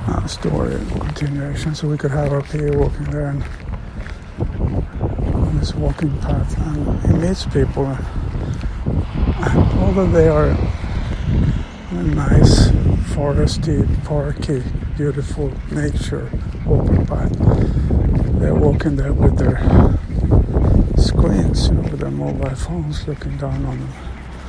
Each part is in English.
story continuation, so we could have our peer walking there and on this walking path, and he meets people, and although they are nice, foresty, parky, beautiful nature walking path, they're walking there with their screens, with their mobile phones, looking down on them.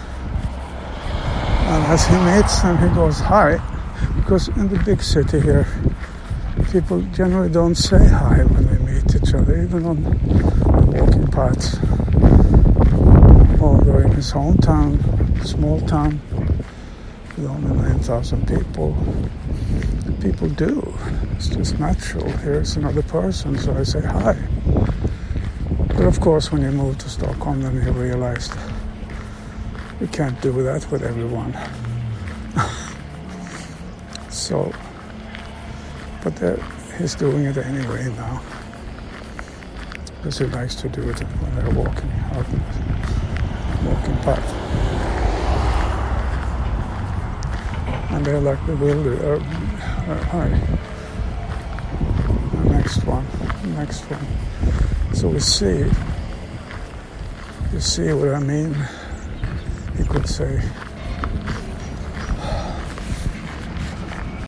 And as he meets them, he goes, "Hi," because in the big city here, people generally don't say hi when they meet each other, even on walking paths. Although in his hometown, small town, with only 9,000 people, people do. It's just natural. Here's another person, so I say hi. But of course, when you move to Stockholm, then you realize you can't do that with everyone. So, but he's doing it anyway now, because he likes to do it when they're walking out, walking path. And they're like bewildered. Hi. Next one. So you see what I mean? He could say,